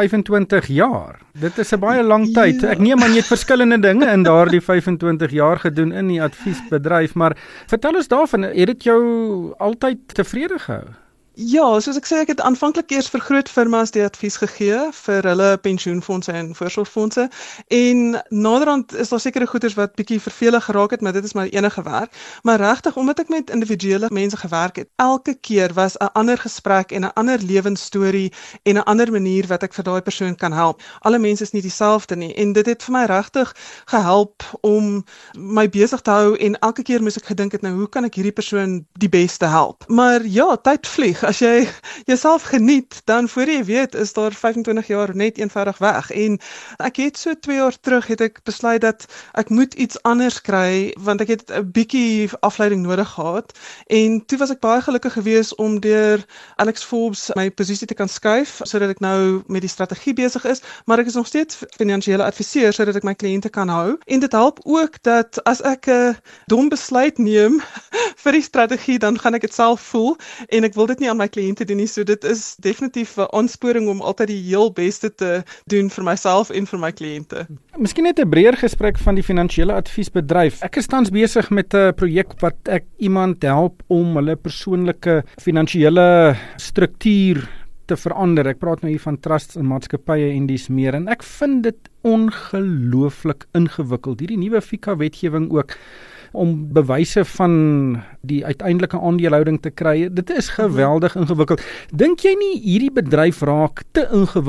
25 jaar. Dit is 'n baie lang tyd. Ek neem aan jy het verskillende dinge in daardie 25 jaar gedoen in die adviesbedryf, maar vertel ons daarvan, het dit jou altyd tevrede gehou? Ja, soos ek sê, ek het aanvanklik eers vir groot firmas die advies gegee vir hulle pensioenfondse en voorsorgfondse en naderhand is daar sekere goeders wat bietjie vervelig geraak het, maar dit is my enige werk. Maar regtig, omdat ek met individuele mense gewerk het, elke keer was 'n ander gesprek en 'n ander lewensstorie en 'n ander manier wat ek vir daai persoon kan help. Alle mense is nie dieselfde nie en dit het vir my regtig gehelp om my besig te hou en elke keer moes ek gedink het, nou hoe kan ek hierdie persoon die beste help? Maar ja, tyd vlieg. As jy jouself geniet, dan voor jy weet is daar 25 jaar net eenvoudig weg. En ek het so 2 jaar terug het ek besluit dat ek moet iets anders kry, want ek het 'n bietjie afleiding nodig gehad. En toe was ek baie gelukkig geweest om deur Alex Forbes my posisie te kan skuif, sodat ek nou met die strategie besig is, maar ek is nog steeds finansiële adviseur, sodat ek my kliënte kan hou. En dit help ook dat as ek 'n dom besluit neem vir die strategie, dan gaan ek dit self voel en ek wil dit nie aan my kliënte doen nie, so dit is definitief 'n aansporing om altyd die heel beste te doen vir myself en vir my kliënte. Miskien net 'n breër gesprek van die finansiële adviesbedryf. Ek is tans besig met 'n projek wat ek iemand help om hulle persoonlike finansiële struktuur te verander. Ek praat nou hier van trusts en maatskappye en dis meer en ek vind dit ongelooflik ingewikkeld. Hierdie nuwe FICA-wetgewing ook om bewyse van die uiteindelike aandelehouding te kry. Dit is geweldig ingewikkeld. Dink jy nie hierdie bedryf raak te ingewikkeld vir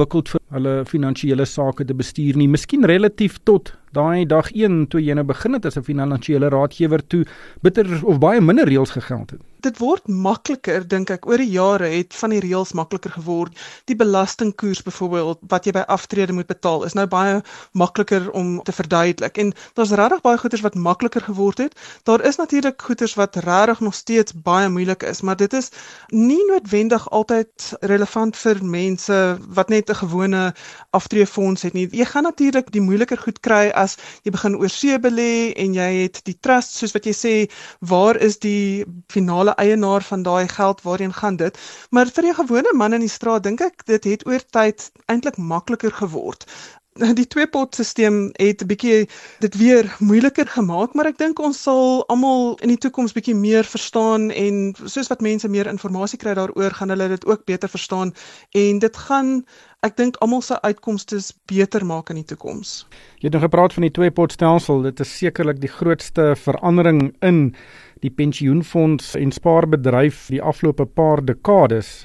hulle finansiële sake te bestuur nie, miskien relatief tot daai dag 1 toe jy nou begin het as 'n finansiële raadgewer toe bitter of baie minder reëls gegeld het. Dit word makliker, dink ek, oor die jare het van die reëls makliker geword. Die belastingkoers byvoorbeeld wat jy by aftrede moet betaal is nou baie makliker om te verduidelik. En daar's regtig baie goeders wat makliker geword het. Daar is natuurlik goeders wat regtig nog steeds baie moeilik is, maar dit is nie noodwendig altyd relevant vir mense wat net 'n gewone aftreefonds het nie. Jy gaan natuurlik die moeiliker goed kry as jy begin oorsee belê en jy het die trust, soos wat jy sê, waar is die finale eienaar van daai geld, waarheen gaan dit? Maar vir die gewone man in die straat, dink ek, dit het oor tyd eintlik makliker geword. Die twee-pot-sisteem het 'n bietjie dit weer moeiliker gemaak, maar ek dink ons sal almal in die toekoms bietjie meer verstaan en soos wat mense meer inligting kry daaroor, gaan hulle dit ook beter verstaan en dit gaan, ek dink, almal se uitkomste beter maak in die toekoms. Jy het nou gepraat van die twee-pot-stelsel, dit is sekerlik die grootste verandering in die pensioenfonds en spaarbedryf die afgelope paar dekades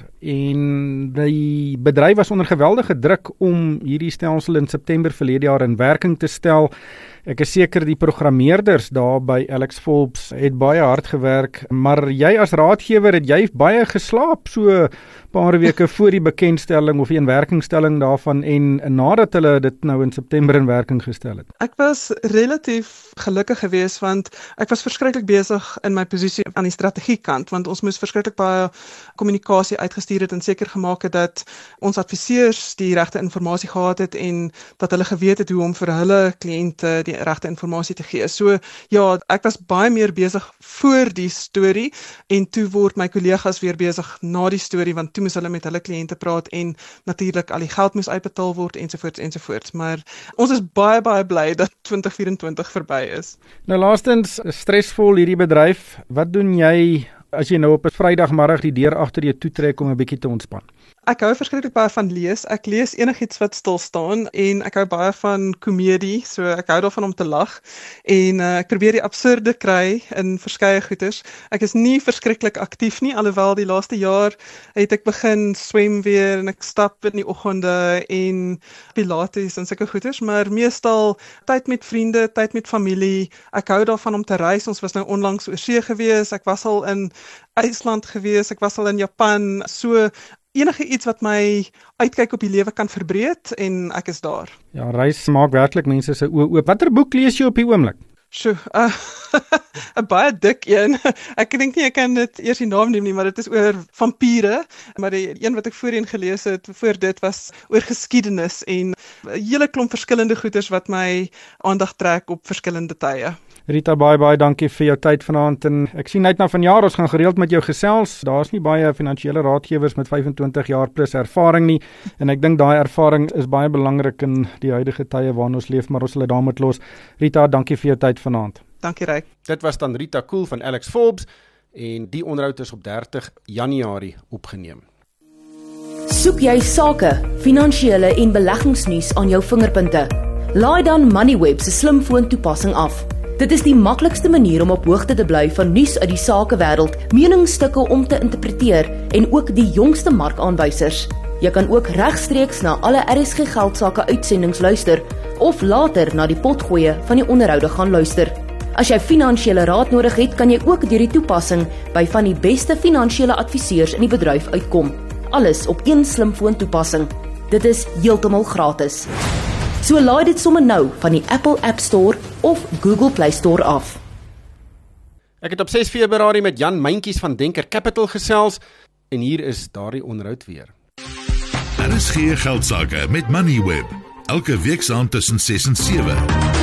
en die bedryf was onder geweldige druk om hierdie stelsel in September verlede jaar in werking te stel. Ek is seker die programmeerders daar by Alex Forbes het baie hard gewerk, maar jy as raadgewer het jy baie geslaap so paar weke voor die bekendstelling of die inwerkingstelling daarvan en nadat hulle dit nou in September in werking gestel het. Ek was relatief gelukkig geweest want ek was verskriklik besig in my posisie aan die strategiekant, want ons moes verskriklik baie kommunikasie uitgestuur het en seker gemaak het dat ons adviseurs die regte inligting gehad het en dat hulle geweet het hoe om vir hulle kliënte die regte inligting te gee. So ja, ek was baie meer besig voor die storie en toe word my kollegas weer besig na die storie, want toe moes hulle met hulle kliënte praat en natuurlik al die geld moes uitbetaal word ensovoorts. Maar ons is baie bly dat 2024 verby is. Nou laastens, stresvol hierdie bedryf. Wat doen jy as jy nou op 'n Vrydagmiddag die deur agter jou toetrek om 'n bietjie te ontspan? Ek hou verskriklik baie van lees. Ek lees enigiets wat stil staan en ek hou baie van komedie, so ek hou daarvan om te lag en ek probeer die absurde kry in verskeie goeters. Ek is nie verskriklik aktief nie, alhoewel die laaste jaar het ek begin swem weer en ek stap in die oggende en pilates en sulke goeters, maar meestal tyd met vriende, tyd met familie. Ek hou daarvan om te reis. Ons was nou onlangs oorsee gewees. Ek was al in IJsland gewees, ek was al in Japan, so enige iets wat my uitkyk op die lewe kan verbreed en ek is daar. Ja, reis maak werklik mense se oë oop. Watter boek lees jy op die oomblik? Sjoe, 'n baie dik een. Ek dink nie ek kan dit eers die naam neem nie, maar dit is oor vampiere, maar die een wat ek voorheen gelees het voor dit was oor geskiedenis en 'n hele klomp verskillende goeters wat my aandag trek op verskillende tye. Rita, baie dankie vir jou tyd vanaand en ek sien uit na vanjaar, ons gaan gereeld met jou gesels. Daar's nie baie finansiële raadgewers met 25 jaar plus ervaring nie en ek dink daai ervaring is baie belangrik in die huidige tye waarin ons leef, maar ons sal dit daarmee los. Rita, dankie vir jou tyd vanaand. Dankie Ryk. Dit was dan Rita Kool van Alex Forbes en die onderhoud is op 30 Januarie opgeneem. Soek jy sake, finansiële en beleggingsnuus aan jou vingerpunte? Laai dan Moneyweb se slimfoon toepassing af. Dit is die maklikste manier om op hoogte te bly van nuus uit die sakewêreld, meningsstukke om te interpreteer en ook die jongste markaanwysers. Jy kan ook regstreeks na alle RSG Geldsaake uitsendings luister of later na die potgoeie van die onderhoude gaan luister. As jy finansiële raad nodig het, kan jy ook deur die toepassing by van die beste finansiële adviseurs in die bedryf uitkom. Alles op een slimfoon toepassing. Dit is heeltemal gratis. So laai dit sommer nou van die Apple App Store of Google Play Store af. Ek het op 6 Februarie met Jan Myntjies van Denker Capital gesels en hier is daardie onderhoud weer. RSG Geldsaake met Moneyweb. Elke week saam tussen 6 en 7.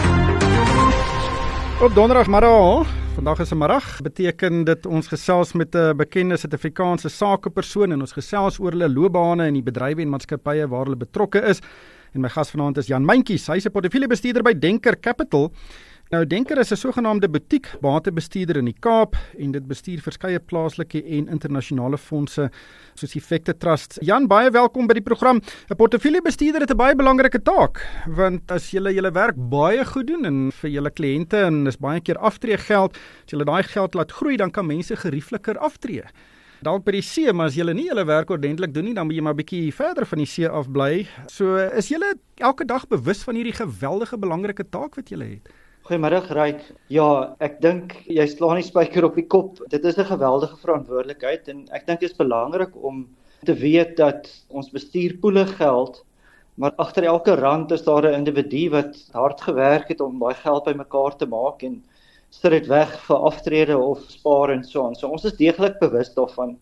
Op donderdagmiddag, vandag is 'n middag, beteken dit ons gesels met 'n bekende Suid-Afrikaanse sakepersoon en ons gesels oor hulle loopbane in die bedrywe en maatskappye waar hulle betrokke is. En my gas vanaand is Jan Myntjies. Hy is 'n portefeuljebestuurder by Denker Capital. Nou Denker is 'n sogenaamde boutique batebestuurder in die Kaap en dit bestuur verskeie plaaslike en internasionale fondse soos Effekte Trust. Jan, baie welkom by die program. 'n Portefeuljebestuurder het 'n baie belangrike taak, want as julle werk baie goed doen en vir julle kliënte en is baie keer aftreegeld, as julle daai geld laat groei, dan kan mense geriefliker aftree. dalk by die see, maar as julle nie julle werk ordentlik doen nie, dan moet jy maar 'n bietjie verder van die see af bly. So is julle elke dag bewus van hierdie geweldige belangrike taak wat julle het? Goeiemiddag Ryk. Ja, ek dink jy slaan die spyker op die kop. Dit is 'n geweldige verantwoordelikheid en ek dink dit is belangrik om te weet dat ons bestuurpoele geld, maar agter elke rand is daar 'n individu wat hard gewerk het om daai geld bymekaar te maak en sit dit weg vir aftrede of spaar en so aan. So ons is deeglik bewus daarvan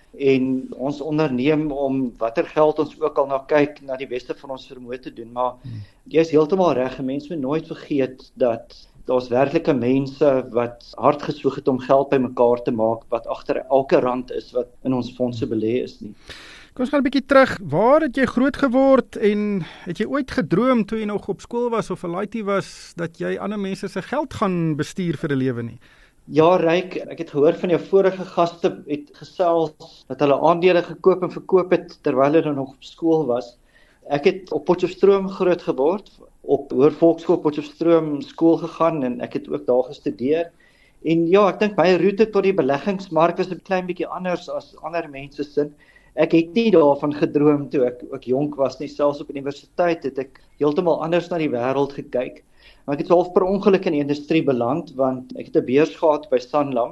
en ons onderneem om watter geld ons ook al na kyk, na die beste van ons vermoë te doen, maar jy is heeltemal reg, mense moet nooit vergeet dat daar's werklike mense wat hard gesoek het om geld bymekaar te maak, wat agter elke rand is wat in ons fondse belê is nie. Kom ons gaan 'n bietjie terug. Waar het jy groot geword en het jy ooit gedroom toe jy nog op skool was of 'n laaitie was dat jy ander mense se geld gaan bestuur vir 'n lewe nie? Ja, Ryk, ek het gehoor van jou vorige gaste het gesels dat hulle aandele gekoop en verkoop het terwyl hulle nog op skool was. Ek het op Potchefstroom groot geword, op Hoër Volksskool Potchefstroom skool gegaan en ek het ook daar gestudeer. En ja, ek dink my roete tot die beleggingsmark was 'n klein bietjie anders as ander mense se. Ek het nie daarvan gedroom toe ek jonk was nie, selfs op universiteit het ek heeltemal anders na die wêreld gekyk. Maar ek het half per ongeluk in die industrie beland, want ek het 'n beurs gehad by Sanlam,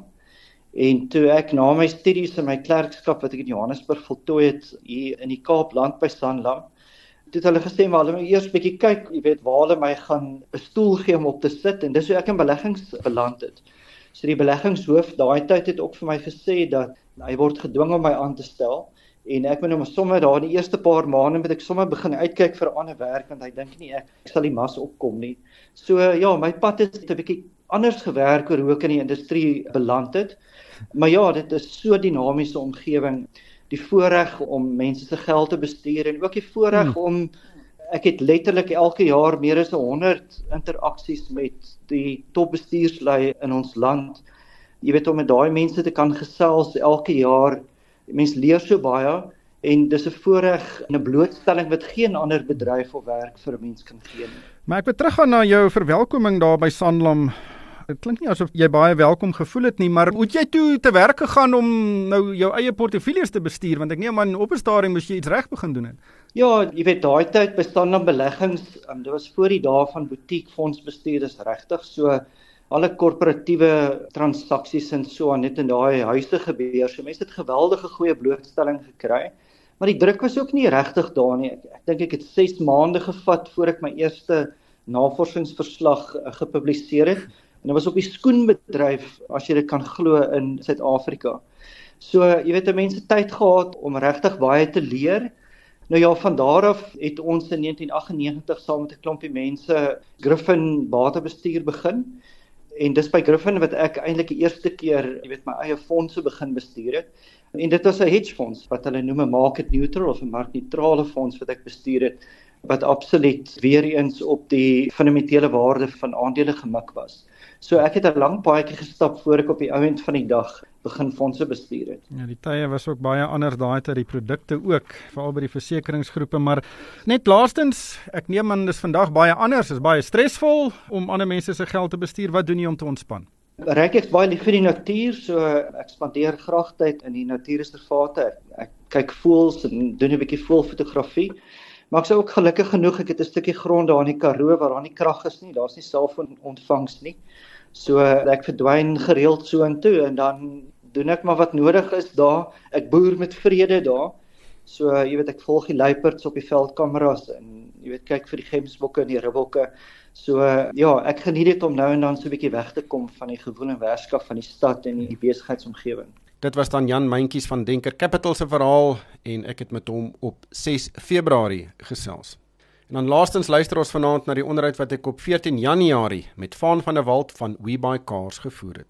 en toe ek na my studies en my klerkskap wat ek in Johannesburg voltooi het, hier in die Kaap land by Sanlam, toe het hulle gesê, maar hulle moet eers bietjie kyk, jy weet, waar hulle my gaan 'n stoel gee om op te sit, en dis hoe ek in beleggings beland het. So die beleggingshoof daai tyd het ook vir my gesê dat hy word gedwing om my aan te stel, en ek moet nou maar sommer daar in die eerste paar maande moet ek sommer begin uitkyk vir 'n ander werk, want hy dink nie ek sal die mas opkom nie. So ja, my pad het 'n bietjie anders gewerk oor hoe ek in die industrie beland het. Maar ja, dit is so dinamiese omgewing, die voorreg om mense se geld te bestuur en ook die voorreg om ek het letterlik elke jaar meer as 100 interaksies met die topbestuurslui in ons land. Jy weet, om met daai mense te kan gesels elke jaar. Mense leer so baie en dis 'n voorreg en 'n blootstelling wat geen ander bedryf of werk vir 'n mens kan gee nie. Maar ek wil teruggaan na jou verwelkoming daar by Sanlam. Dit klink nie asof jy baie welkom gevoel het nie, maar moet jy toe te werk gegaan om nou jou eie portefeuilles te bestuur, want ek neem aan op 'n stadium moes jy iets reg begin doen het. Ja, jy weet, daai tyd by Sanlam Beleggings, dit was voor die dae van boutique fondsbestuurders regtig, so alle korporatiewe transaksies en so aan net in daai huise gebeur. So mense het geweldige goeie blootstelling gekry, maar die druk was ook nie regtig daar nie. Ek dink ek het 6 maande gevat voor ek my eerste navorsingsverslag gepubliseer het. En dit was op die skoenbedryf, as jy dit kan glo, in Suid-Afrika. So, jy weet, mense tyd gehad om regtig baie te leer. Nou ja, van daar af het ons in 1998 saam met 'n klompie mense Griffin batebestuur begin. En dis by Griffin wat ek eintlik die eerste keer, jy weet, my eie fondse begin bestuur het. En dit was 'n hedgefonds wat hulle noem 'n market neutral of 'n markneutrale fonds wat ek bestuur het, wat absoluut weer eens op die fundamentele waarde van aandele gemik was. So ek het 'n lang paadjie gestap voor ek op die ouend van die dag begin fondse bestuur het. Ja, die tye was ook baie anders daai tyd, die produkte ook, veral by die versekeringsgroepe, maar net laastens, ek neem aan dis vandag baie anders, is baie stresvol om ander mense se geld te bestuur. Wat doen jy om te ontspan? Ek is baie lief vir die natuur, so ek spandeer graag tyd in die natuurreservate. Ek kyk voëls en doen 'n bietjie voëlfotografie. Maar ek is ook gelukkig genoeg, ek het 'n stukkie grond daar in die Karoo waar daar nie krag is nie, daar's nie selfoontvangs nie. So ek verdwyn gereeld so intoe en dan doen ek maar wat nodig is daar. Ek boer met vrede daar. So jy weet, ek volg die luiperds op die veldkameras en jy weet, kyk vir die gemsbokke en die ribbokke. So ja, ek geniet dit om nou en dan so 'n bietjie weg te kom van die gewoel en werskap van die stad en die besigheidsomgewing. Dit was dan Jan Myntjies van Denker Capital se verhaal en ek het met hom op 6 Februarie gesels. En dan laastens luister ons vanaand na die onderhoud wat ek op 14 Januarie met Vaan van der Walt van WeBuyCars gevoer het.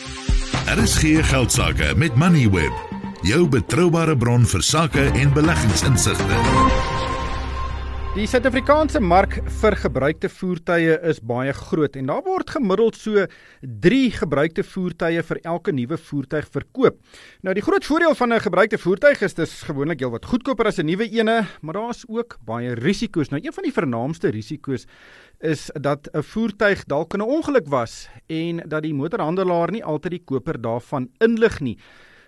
RSG Geldsaake met Moneyweb, jou betroubare bron vir sake en beleggingsinsigte. Die Suid-Afrikaanse mark vir gebruikte voertuie is baie groot en daar word gemiddeld so 3 gebruikte voertuie vir elke nuwe voertuig verkoop. Nou die groot voordeel van 'n gebruikte voertuig is dis gewoonlik heelwat goedkoper as 'n nuwe ene, maar daar's ook baie risiko's. Nou een van die vernaamste risiko's is dat 'n voertuig dalk in 'n ongeluk was en dat die motorhandelaar nie altyd die koper daarvan inlig nie.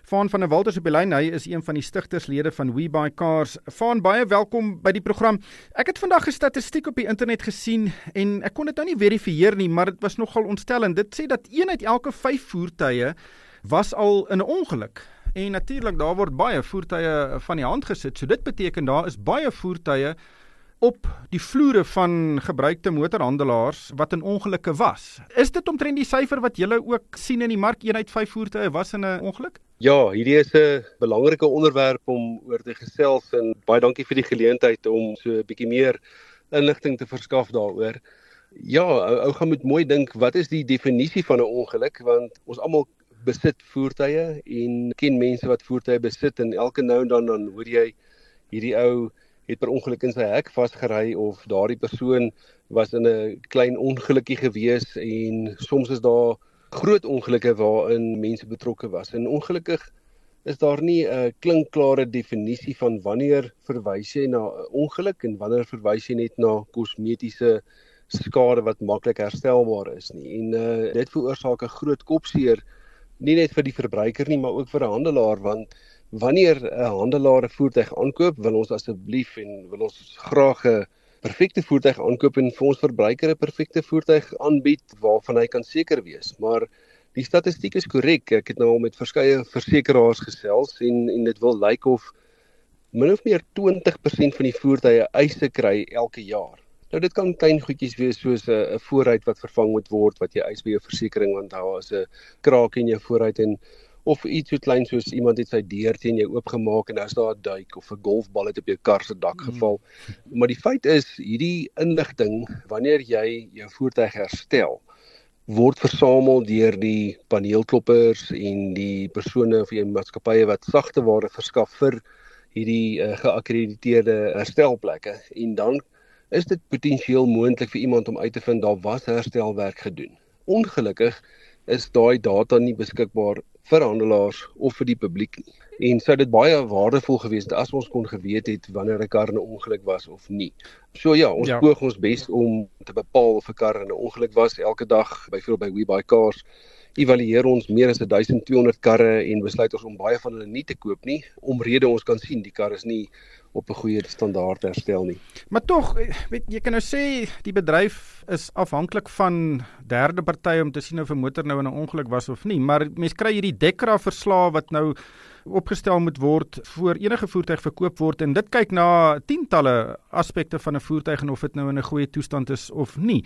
Vaan van der Walt is op die lyn. Hy is een van die stigterslede van WeBuyCars. Vaan, baie welkom by die program. Ek het vandag 'n statistiek op die internet gesien en ek kon dit nou nie verifieer nie, maar dit was nogal ontstellend. Dit sê dat 1 uit elke 5 voertuie was al in 'n ongeluk. En natuurlik, daar word baie voertuie van die hand gesit. So dit beteken daar is baie voertuie op die vloere van gebruikte motorhandelaars wat in ongelukke was. Is dit omtrent die syfer wat julle ook sien in die mark, 1 uit 5 voertuie was in 'n ongeluk? Ja, hierdie is 'n belangrike onderwerp om oor te gesels en baie dankie vir die geleentheid om so 'n bietjie meer inligting te verskaf daaroor. Ja, ou gaan moet mooi dink, wat is die definisie van 'n ongeluk, want ons almal besit voertuie en ken mense wat voertuie besit en elke nou en dan hoor jy hierdie ou het per ongeluk in sy hek vasgery of daardie persoon was in 'n klein ongelukkie gewees en soms is daar groot ongelukke waarin mense betrokke was. En ongelukkig is daar nie 'n klinkklare definisie van wanneer verwys jy na 'n ongeluk en wanneer verwys jy net na kosmetiese skade wat maklik herstelbaar is nie. En dit veroorsaak 'n groot kopseer nie net vir die verbruiker nie, maar ook vir 'n handelaar, want wanneer 'n handelaar 'n voertuig aankoop, wil ons asseblief en wil ons graag 'n perfekte voertuig aankoop en vir ons verbruiker 'n perfekte voertuig aanbied waarvan hy kan seker wees. Maar die statistiek is korrek. Ek het nou al met verskeie versekeraars gesels en dit wil lyk of min of meer 20% van die voertuie eise kry elke jaar. Nou dit kan klein goedjies wees soos 'n voorruit wat vervang moet word wat jy eis by jou versekering, want daar is 'n kraak in jou voorruit en of iets so klein soos iemand het sy deur teen jou oopgemaak en nou is daar 'n duik of 'n golfbal het op jou kar se dak geval. Maar die feit is, hierdie inligting, wanneer jy jou voertuig herstel, word versamel deur die paneelkloppers en die persone of die maatskappye wat sagte ware verskaf vir hierdie geakkrediteerde herstelplekke. En dan is dit potensieel moontlik vir iemand om uit te vind daar was herstelwerk gedoen. Ongelukkig is daai data nie beskikbaar vir handelaars of vir die publiek nie. En sou dit baie waardevol gewees het as ons kon geweet het wanneer 'n kar in 'n ongeluk was of nie. So ja, ons poog ons bes om te bepaal of 'n kar in 'n ongeluk was. Elke dag, byvoorbeeld by WeBuyCars, evalueer ons meer as 1200 karre en besluit ons om baie van hulle nie te koop nie, omrede ons kan sien die kar is nie op 'n goeie standaard herstel nie. Maar tog, weet jy kan nou sê die bedryf is afhanklik van derde partye om te sien of 'n motor nou in 'n ongeluk was of nie, maar mens kry hierdie DEKRA verslae wat nou opgestel moet word voor enige voertuig verkoop word en dit kyk na tientalle aspekte van 'n voertuig en of dit nou in 'n goeie toestand is of nie.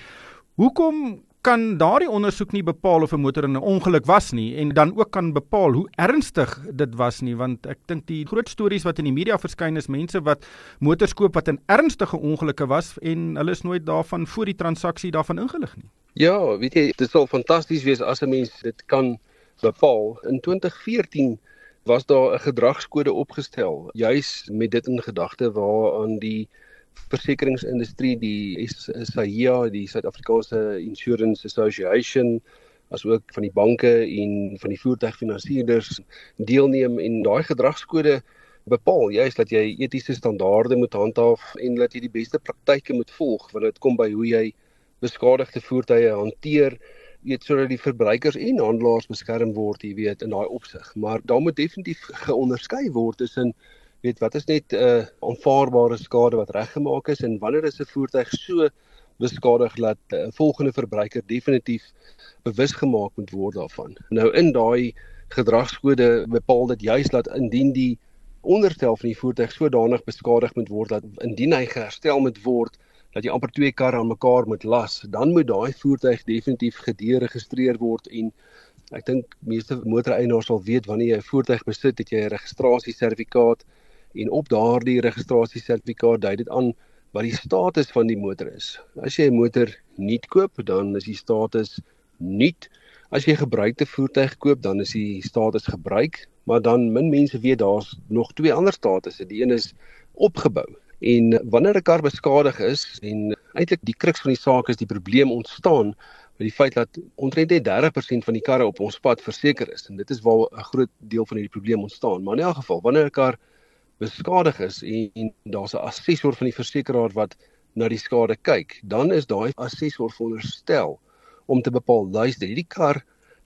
Hoekom kan daardie ondersoek nie bepaal of 'n motor in 'n ongeluk was nie en dan ook kan bepaal hoe ernstig dit was nie, want ek dink die groot stories wat in die media verskyn is mense wat motors koop wat in ernstige ongelukke was en hulle is nooit daarvan voor die transaksie daarvan ingelig nie. Ja, weet jy, dit sal fantasties wees as 'n mens dit kan bepaal. In 2014 was daar 'n gedragskode opgestel, juis met dit in gedagte waaraan die versekeringsindustrie, die SAIA, die Suid-Afrikaanse Insurance Association, as ook van die banke en van die voertuigfinansierders deelneem en daai gedragskode bepaal juist dat jy etiese standaarde moet handhaaf en dat jy die beste praktyke moet volg wanneer dit kom by hoe jy beskadigde voertuie hanteer, sodat die verbruikers en handelaars beskerm word, jy weet, in daai opsig. Maar daar moet definitief geonderskei word tussen wat is net 'n aanvaarbare skade wat reggemaak is en wanneer is 'n voertuig so beskadig dat 'n volgende verbruiker definitief bewus gemaak moet word daarvan. Nou in daai gedragskode bepaal dit juis dat indien die onderstel van die voertuig sodanig beskadig moet word dat indien hy geherstel moet word dat jy amper 2 karre aan mekaar moet las, dan moet daai voertuig definitief gederegistreer word en ek dink meeste motoreienaars sal weet wanneer jy 'n voertuig besit, het jy 'n registrasiesertifikaat en op daardie registrasiesertifikaat dui dit aan wat die status van die motor is. As jy 'n motor nuut koop, dan is die status nuut. As jy 'n gebruikte voertuig koop, dan is die status gebruik, maar dan min mense weet daar's nog 2 ander statusse. Die een is opgebou. En wanneer 'n kar beskadig is en eintlik die kruks van die saak is die probleem ontstaan met die feit dat omtrent net 30% van die karre op ons pad verseker is en dit is waar 'n groot deel van hierdie probleem ontstaan. Maar in elk geval, wanneer 'n kar beskadig is en daar's 'n assessor van die versekeraar wat na die skade kyk, dan is daai assessor veronderstel om te bepaal, luister, hierdie kar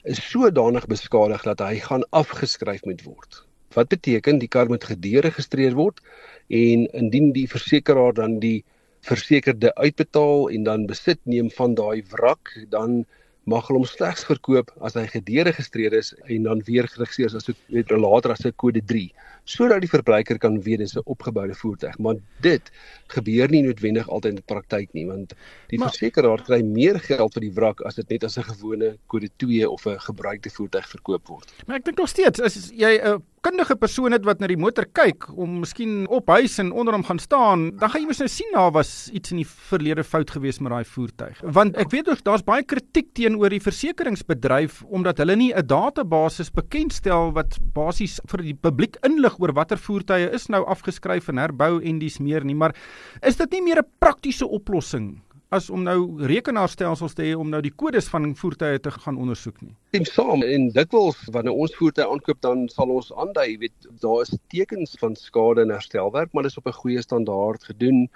is sodanig beskadig dat hy gaan afgeskryf moet word. Wat beteken die kar moet gederegistreer word en indien die versekeraar dan die versekerde uitbetaal en dan besit neem van daai wrak, dan mag hulle hom slegs verkoop as hy gederegistreer is en dan weer geregistreer is as later as 'n kode 3, sodat die verbruiker kan weet dis 'n opgeboude voertuig. Maar dit gebeur nie noodwendig altyd in die praktyk nie, want die versekeraar kry meer geld vir die wrak as dit net as 'n gewone kode 2 of 'n gebruikte voertuig verkoop word. Maar ek dink nog steeds, as jy 'n kundige persoon het wat na die motor kyk, om miskien op huis en onder hom gaan staan, dan gaan jy mos nou sien, daar was iets in die verlede fout gewees met daai voertuig. Want ek weet ook, daar's baie kritiek teenoor die versekeringsbedryf, omdat hulle nie 'n database bekendstel wat basies vir die publiek inlig oor watter voertuie is nou afgeskryf en herbou en dies meer nie. Maar is dit nie meer 'n praktiese oplossing as om nou rekenaarstelsels te hê om nou die kodes van voertuie te gaan ondersoek nie? Stem saam, en dikwels wanneer ons voertuie aankoop, dan sal ons aandui, daar is tekens van skade en herstelwerk, maar dit is op 'n goeie standaard gedoen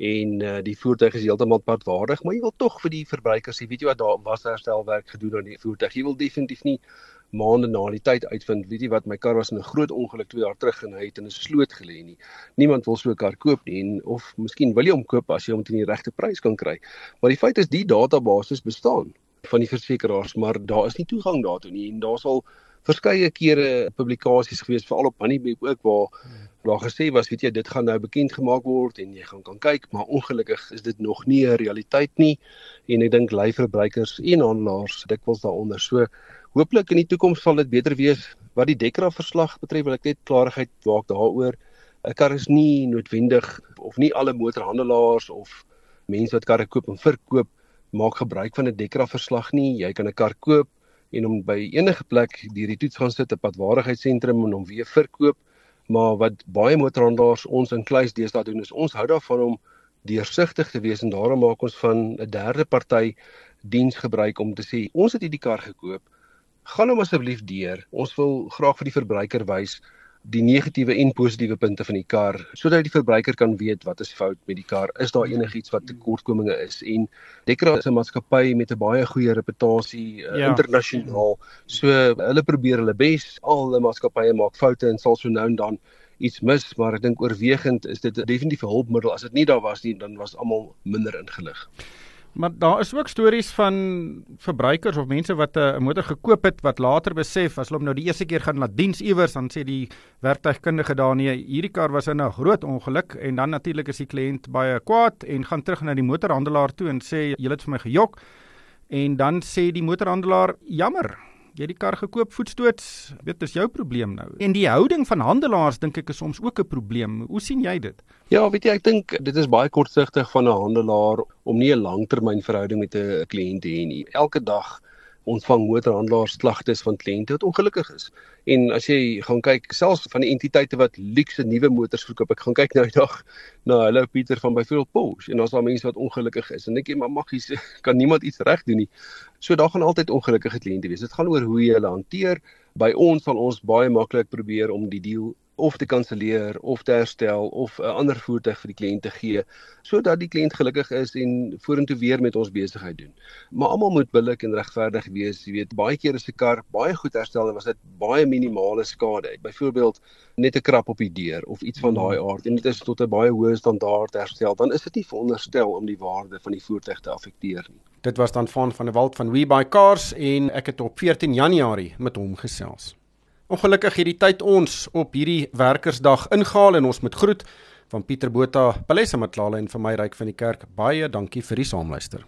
en die voertuig is heeltemal padwaardig, maar jy wil tog vir die verbruiker sê, weet jy wat, daar was herstelwerk gedoen aan die voertuig. Jy wil definitief nie maande na die tyd uitvind, weet jy wat, my kar was in 'n groot ongeluk 2 jaar terug en hy het in 'n sloot gelê nie. Niemand wil so 'n kar koop nie, of miskien wil jy hom koop as jy hom teen die regte prys kan kry. Maar die feit is, die databases bestaan van die versekeraars, maar daar is nie toegang daartoe nie, en daar sal verskeie kere publikasies gewees, veral op Moneyweb ook, waar daar gesê was, weet jy, dit gaan nou bekend gemaak word en jy gaan kan kyk, maar ongelukkig is dit nog nie 'n realiteit nie, en ek dink lei verbruikers en handelaars dikwels daaronder. So hooplik in die toekoms sal dit beter wees. Wat die DEKRA verslag betref, wil ek net klarigheid maak daaroor. 'n Kar is nie noodwendig, of nie alle motorhandelaars of mense wat karre koop en verkoop maak gebruik van 'n DEKRA verslag nie. Jy kan 'n kar koop en hom by enige plek deur die toets gaan sit, 'n padwaardigheidssentrum, en hom weer verkoop. Maar wat baie motorhandelaars ons in Kluis deesdae doen, is ons hou daarvan om deursigtig te wees, en daarom maak ons van 'n derde party diens gebruik om te sê, ons het hierdie kar gekoop, gaan hom asseblief deur. Ons wil graag vir die verbruiker wys die negatiewe en positiewe punte van die kar, sodat die verbruiker kan weet wat is fout met die kar, is daar enigiets wat tekortkominge is. En DEKRA is 'n maatskappy met 'n baie goeie reputasie internasionaal, so hulle probeer hulle bes. Al hulle maatskappye maak foute en sal so nou en dan iets mis, maar ek dink oorwegend is dit definitief 'n hulpmiddel. As dit nie daar was nie, dan was almal minder ingelig. Maar daar is ook stories van verbruikers of mense wat 'n motor gekoop het, wat later besef, as hulle hom nou die eerste keer gaan laat diens iewers, dan sê die werktuigkundige daar, nee, hierdie kar was in 'n groot ongeluk, en dan natuurlik is die kliënt baie kwaad en gaan terug na die motorhandelaar toe en sê, julle het vir my gejok, en dan sê die motorhandelaar, jammer, jy het die kar gekoop, voetstoots, weet, dis jou probleem nou. En die houding van handelaars, dink ek, is soms ook 'n probleem. Hoe sien jy dit? Ja, weet jy, ek dink dit is baie kortsigtig van 'n handelaar om nie 'n langtermynverhouding met 'n kliënt te hê nie. Elke dag ontvang motorhandelaars klagtes van kliënte wat ongelukkig is. En as jy gaan kyk, selfs van die entiteite wat luukse nuwe motors verkoop, ek gaan kyk nou die dag na Hallo Pieter van byvoorbeeld Porsche, en daar's daar mense wat ongelukkig is, en ek maar maggies, kan niemand iets reg doen nie. So daar gaan altyd ongelukkige kliënte wees. Dit gaan oor hoe jy hulle hanteer. By ons sal ons baie maklik probeer om die deal of te kanselleer, of te herstel, of 'n ander voertuig vir die kliënt te gee, sodat die kliënt gelukkig is en vorentoe weer met ons besigheid doen. Maar almal moet billik en regverdig wees. Jy weet, baie keer is 'n kar baie goed herstel en was dit baie minimale skade. Byvoorbeeld net 'n krap op die deur of iets van daai aard, en dit is tot 'n baie hoë standaard herstel, dan is dit nie veronderstel om die waarde van die voertuig te affekteer nie. Dit was dan van der Walt van WeBuyCars, en ek het op 14 Januarie met hom gesels. Ongelukkig het die tyd ons op hierdie werkersdag ingehaal, en ons moet groet van Pieter Botha, Palesa Matlala en van my Ryk van die Kerk. Baie dankie vir die saamluister.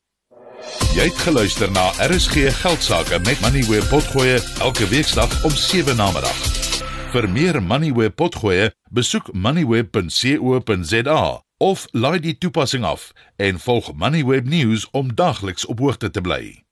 Jy het geluister na RSG Geldsaake met Moneyweb Potgoe elke weeksdag om 7 namiddag. Vir meer Moneyweb Potgoe, besoek moneyweb.co.za of laai die toepassing af en volg Moneyweb News om dagliks op hoogte te bly.